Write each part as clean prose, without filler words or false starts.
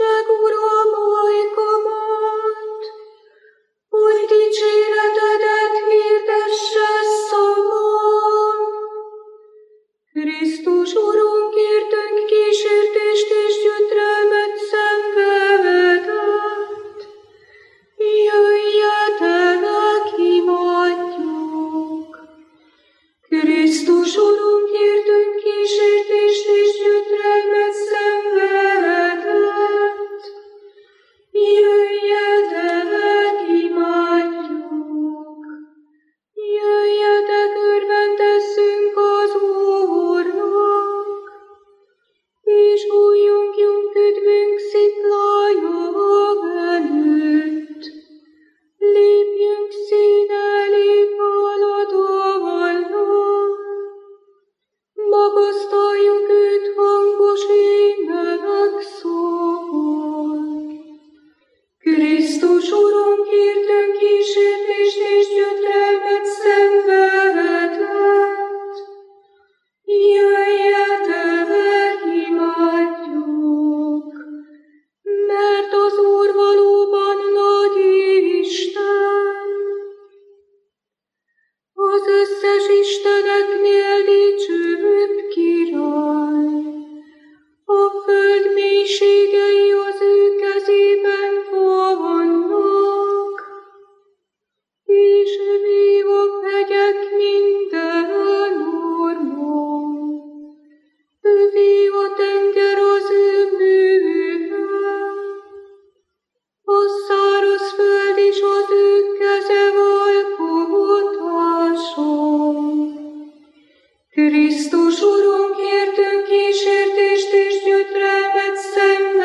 meg, Uram, ajkamat, hogy dicséretedet hirdesse szavam. Krisztus Urunkértünk kísértést és gyötrelmet szenvedett. Jöjjetek, imádjuk! Krisztus Urunkértünk kísértést és gyötrelmet szenvedett. Jöjjetek, imádjuk! Jöjjetek, örvendezzünk az Úrnak, és újjongjunk üdvünk sziklája előtt. Lépjünk szín elé háladallal, magasztaljuk őt hangos énekszóval. Krisztus Urunkértünk kísértést és gyötrelmet szenvedett. Jöjjetek, imádjuk! Mert az Úr valóban nagy Isten. Az összes isteneknél dicsőbb király. A föld mélységei az ő kezében vannak, és vív a hegyek minden ormon. Övé a tenger az ő műve, a száraz föld is az ő keze alkotása. Krisztus Urunkértünk kísértést és gyötrelmet szenvedett.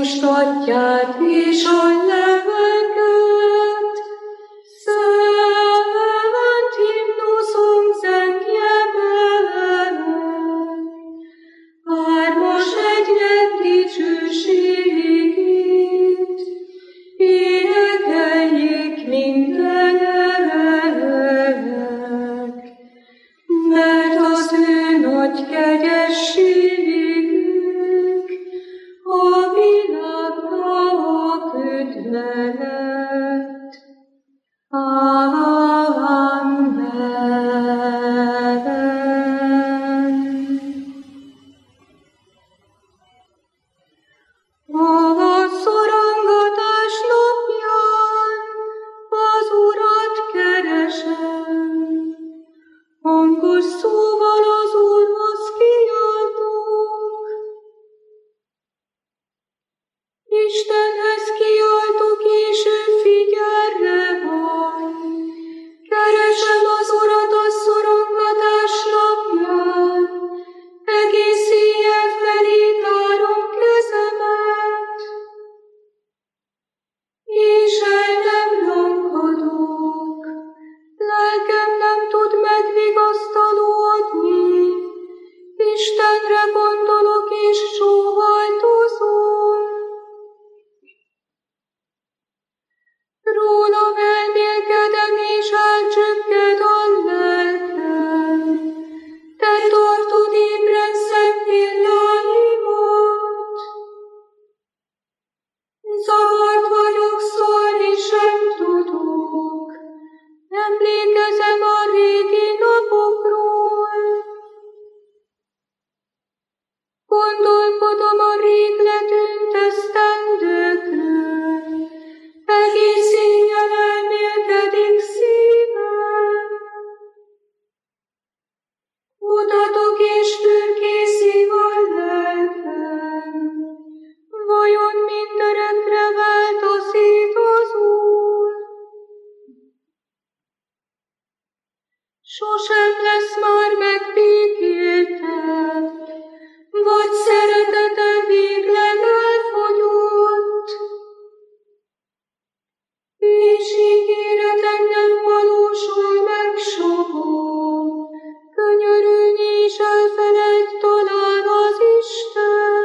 Krisztust atyát és a levegőt, szent himnuszunk zengje meg. Hármas egynek dicsőségét, énekeljék mindenek, mert az ő nagy kegyességük a világnak kötve lett. Amen. A szorongatás napján az Urat keresem, hangos szóval az Úrhoz kiáltok. Istenhez kiáltok, és ő figyelre van. Keresem az Urat a szorongatás napján, egész éjjel felé tárom kezemet, és el nem lankadok. Lelkem nem tud megvigasztalódni, Istenre gondolok és sóhajtozom. Rólam elmélkedem és elcsökked a lelkem, te tartod ébren szemvilláimat. Zavart vagyok, szólni sem tudok, emlékezem a régi napokról. Gondolkodom a rég letűnt esztendőkről, egész éjjel elmélkedik szívem. Kutatok és fürkészív a lelkem, vajon mindörökre változít az Úr? Sosem lesz már megbékéltebb, vagy szeretete végleg elfogyott, és ígéretem nem valósul meg soha, könyörülni is elfelejt talán az Isten.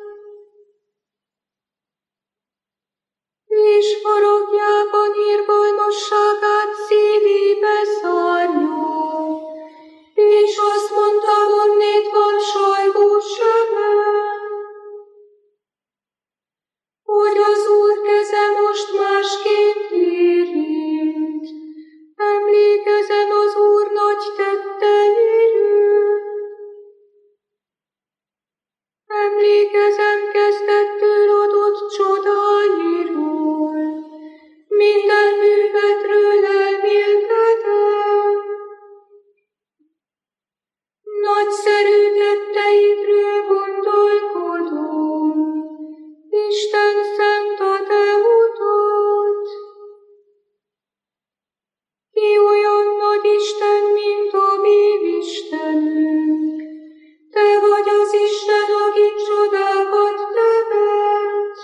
És faragjában irgalmasságát szívébe szárja, és azt mondta, honnét van sajgós sebem, hogy az Úr keze most másként érint. Emlékezem az Úr nagy tetteiről. Emlékezem kezdettől adott csodáiról. Minden művetről elmélkedem. Nagyszerű tetteidről gondolkodom, Isten szent a te utad. Ki olyan nagy Isten, mint a mi Istenünk, te vagy az Isten, aki csodákat tevet.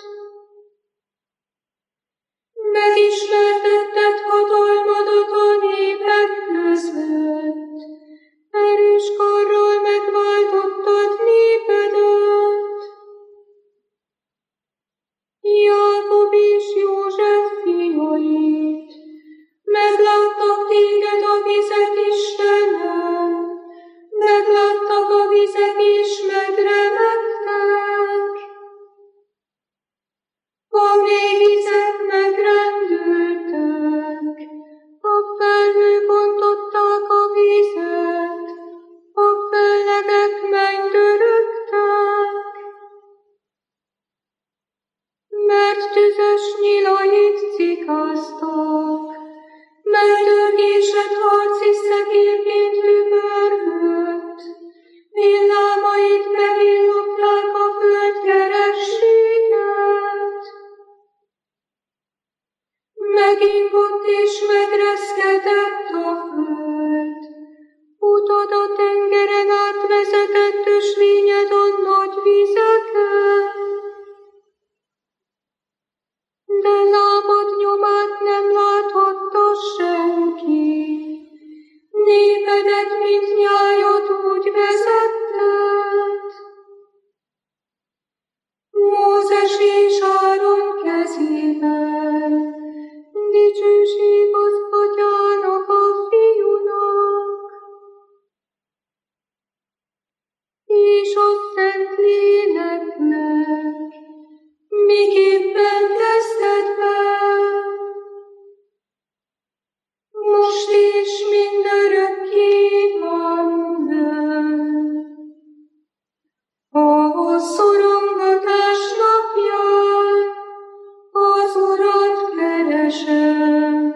Megismertetted hatalmadat a népek között, erős karral megváltottad népedet. Jákob és József fiait, megláttak téged a vizek, Istenem, megláttak a vizek és megremegtek. A mély vizek megrendültek, a felhők bontották a vizet, a fellegek mennydörögtek. Mert tüzes nyilait cikáztak, mert örgésed harci szekérként hűbörgött, villámait bevillogták a föld kerességet. Megingott és megreszkedett a föld, utad a tengeren átvezetett ösvényed a nagy vizeken. a Szent Léleknek, miképpen kezdetben, most is mindörökké. Amen. A szorongatás napján az Urat keresem.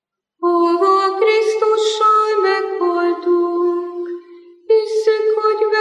Hova Krisztussal meghaltunk, hisszük, hogy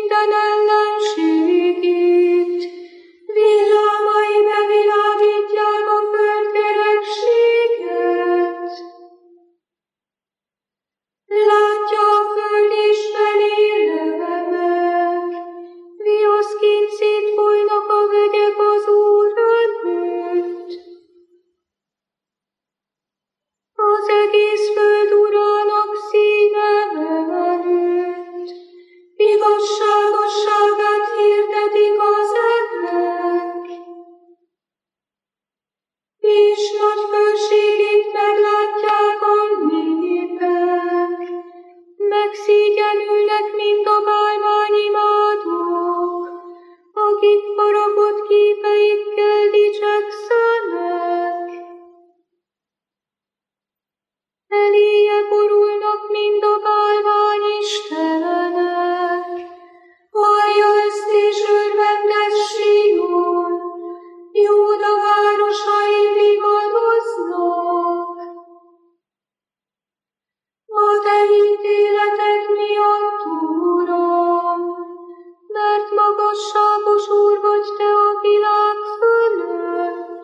minden ellenségét, villámai bevilágítják a földkerekséget. Látja a föld és felére meg, viaszként szétfolynak a vegyek az Úr előtt. Az egész föld urának színe előtt, igazságosságát hirdetik az egrek, és nagy fölségét meglátják a népek, megszégyenülnek, mint a bálványimádók, akik faragott képeikkel dicsekszenek. Eléje borulnak, mint a bálványistenek. Hallja ezt és örvendez Sion, Júda városai vigadoznak. A te ítéleted miatt, Uram, mert magasságos Úr vagy te a világ fölött.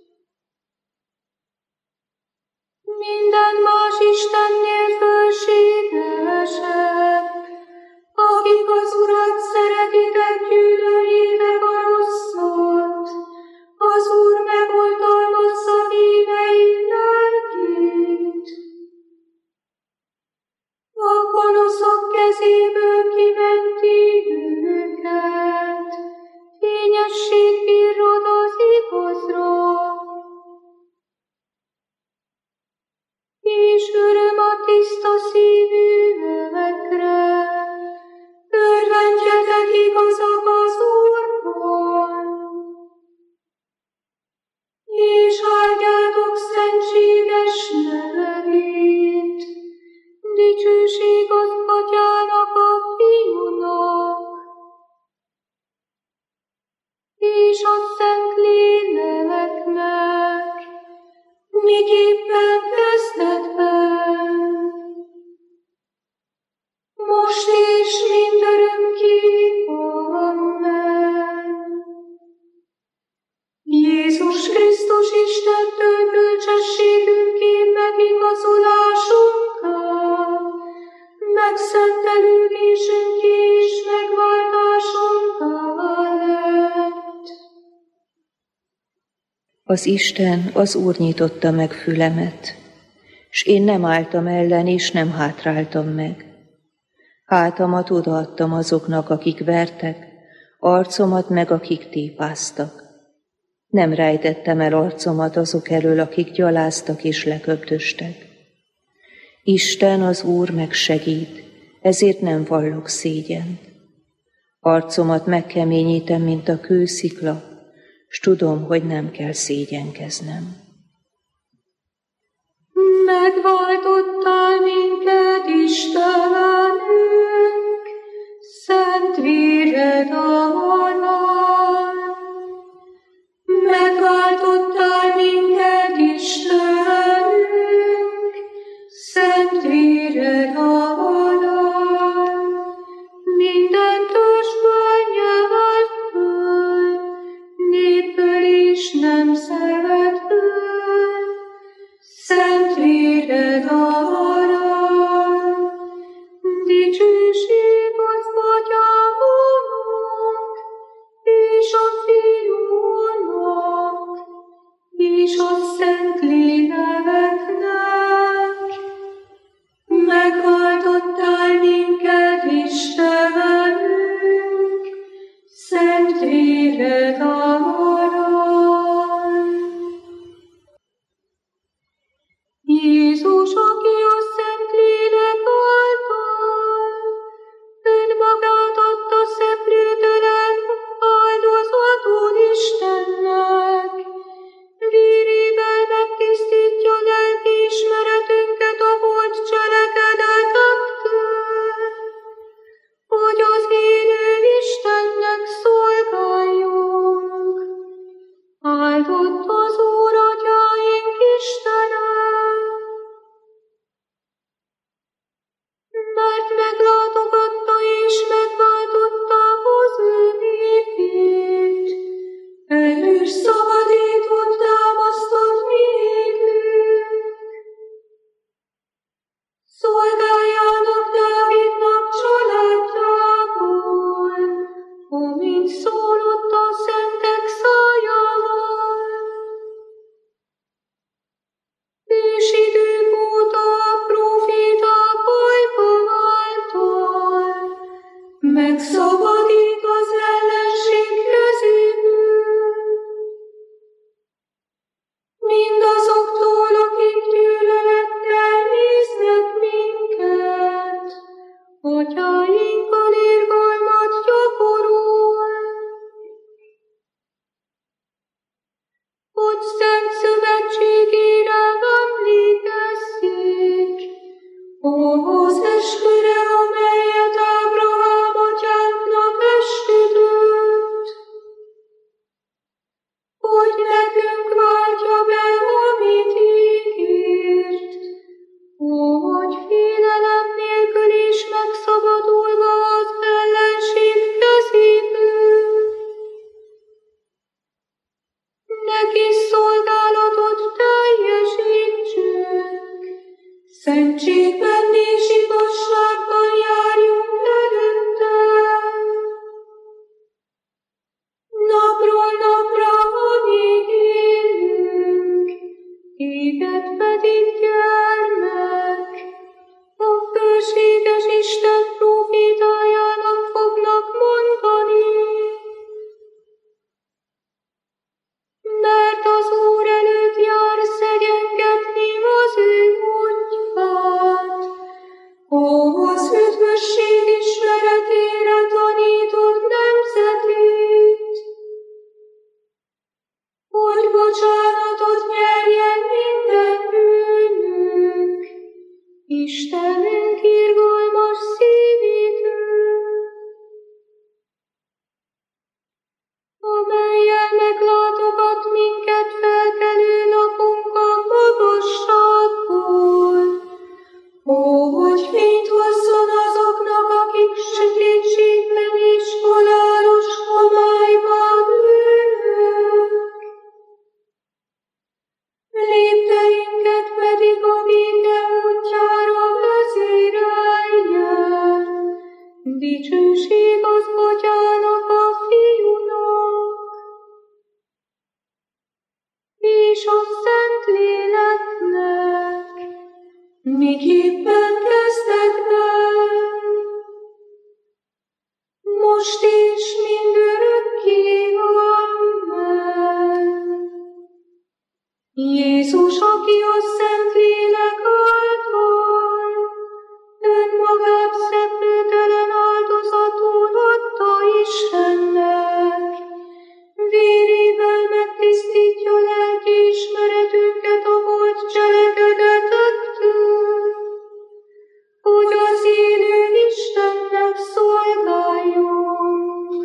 Minden más istennél fölségesebb, akik az Urat szeretitek, gyűlöljétek a rosszat. Az Úr megoltalmazza hívei lelkét. A gonoszok kezéből kimenti őket, fényesség virrad az igazra. És öröm a tiszta szívűekre, örvendjetek igazak az Úrban, és áldjátok szentséges nevét, dicsőség az Atyának, a Fiúnak, és a Szentléleknek, miképpen kezdetben, most és mindörökké. Amen. Jézus Krisztus Istentől bölcsességünké megigazolásunká, megszentelődésünké és megváltásunká lett. Az Isten, az Úr nyitotta meg fülemet, s én nem álltam ellen, és nem hátráltam meg. Hátamat odaadtam azoknak, akik vertek, arcomat meg, akik tépáztak. Nem rejtettem el arcomat azok elől, akik gyaláztak és leköptöstek. Isten, az Úr megsegít, ezért nem vallok szégyent. Arcomat megkeményítem, mint a kőszikla, s tudom, hogy nem kell szégyenkeznem. Megváltottál minket, Istenünk, szent véred alól. Megváltottál minket, Istenünk, szent véred alól. Minden törzsből, nyelvetből, népből és nemzetből, szent véred alól. Dicsőség az Atyának, és a Fiúnak, és a Szentléleknek. Megváltottál minket, Istenünk, szent véred alól. Jézus, aki a Szentlélek által önmagát adta szeplőtelen áldozatú Istennek, vérével megtisztítja lelkiismeretünket a volt cselekedetektől, hogy az élő Istennek szolgáljunk. Áldott az Úr, Atyáink Istene, mert meglátogatta és megváltotta atyáinkkal irgalmat gyakorol, hogy szent szövetségére emlékezzék, az esküre, amelyet Ábrahám atyánknak esküdött, hogy nekünk váltja be, amit ígért, hogy félelem nélkül is megszabadulva az ellenség kezéből, neki szolgálatot teljesítsünk, szentségben és igazságban járjunk előtte. Napról napra, amíg élünk, téged pedig, gyermek, a fölséges Isten prófétájának fognak mondani. Mert az Úr előtt jár szegyengetni az ő útját, az üdvösség ismeretére tanított nemzetét, hogy bocsánatot nyerjen minden bűnünk, Istenünk irgalmas szívétől, amellyel meglátogat minket felkelő napunk a magasságból, hogy fényt hozzon azoknak, akik sötétségben és halálos homályban ülnek. Lépteinket pedig a béke útjára vezéreljen, dicsőség az Atyának, a Fiúnak, és a Szentléleknek, miképpen kezdetben, most és mindörökké. Amen. Jézus, aki a Szentlélek által önmagát szenvedelen áldozatul adta Istennek, vérével megtisztítja lelkiismeretünket a volt cselekedetektől, hogy az élő Istennek szolgáljunk.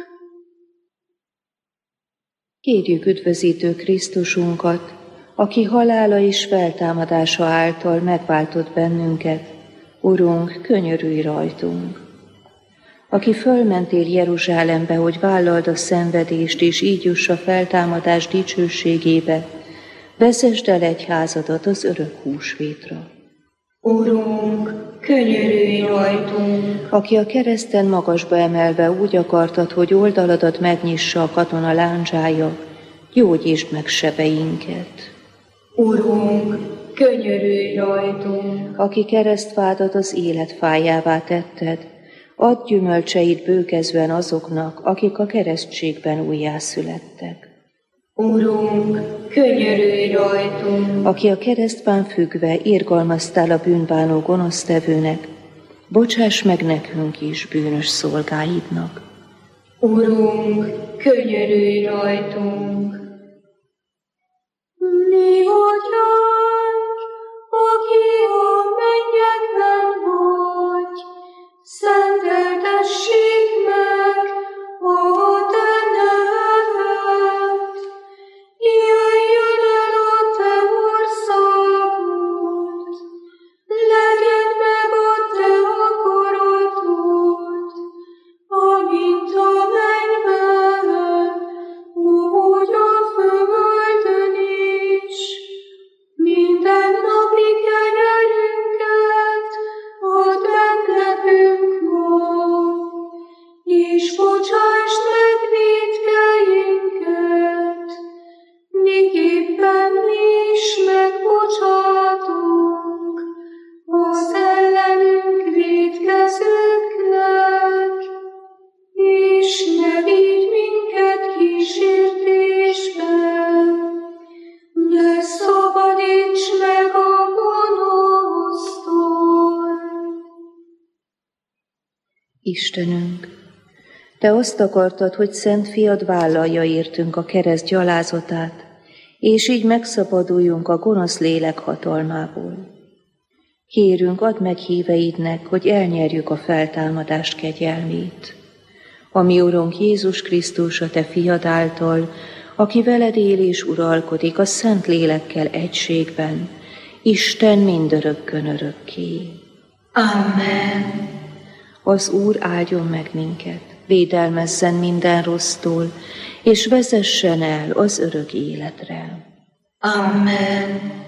Kérjük üdvözítő Krisztusunkat, aki halála és feltámadása által megváltott bennünket, Urunk, könyörülj rajtunk. Aki fölmentél Jeruzsálembe, hogy vállald a szenvedést, és így juss a feltámadás dicsőségébe, vezesd el egyházadat az örök húsvétra. Urunk, könyörülj rajtunk! Aki a kereszten magasba emelve úgy akartad, hogy oldaladat megnyissa a katona láncsája, gyógyítsd meg sebeinket. Urunk, könyörülj rajtunk! Aki keresztvádat az élet fájává tetted, add gyümölcseit bőkezően azoknak, akik a keresztségben újjászülettek. Urunk, könyörülj rajtunk! Aki a keresztben függve irgalmaztál a bűnbánó gonosztevőnek, bocsáss meg nekünk is, bűnös szolgáidnak. Urunk, könyörülj rajtunk! Mi Atyánk, aki a mennyekben vagy, szenteltessék meg a te neved. Jöjjön el a te országod, legyen meg a te akaratod, amint a mennyben, úgy a földön is. Mindennapi kenyerünket Istenünk, Te azt akartad, hogy Szent Fiad vállalja értünk a kereszt gyalázatát, és így megszabaduljunk a gonosz lélek hatalmából. Kérünk, add meg híveidnek, hogy elnyerjük a feltámadás kegyelmét. A mi Urunk Jézus Krisztus, a Te Fiad által, aki veled él és uralkodik a Szent Lélekkel egységben, Isten mindörökkön örökké. Amen. Az Úr áldjon meg minket, védelmezzen minden rossztól, és vezessen el az örök életre. Amen.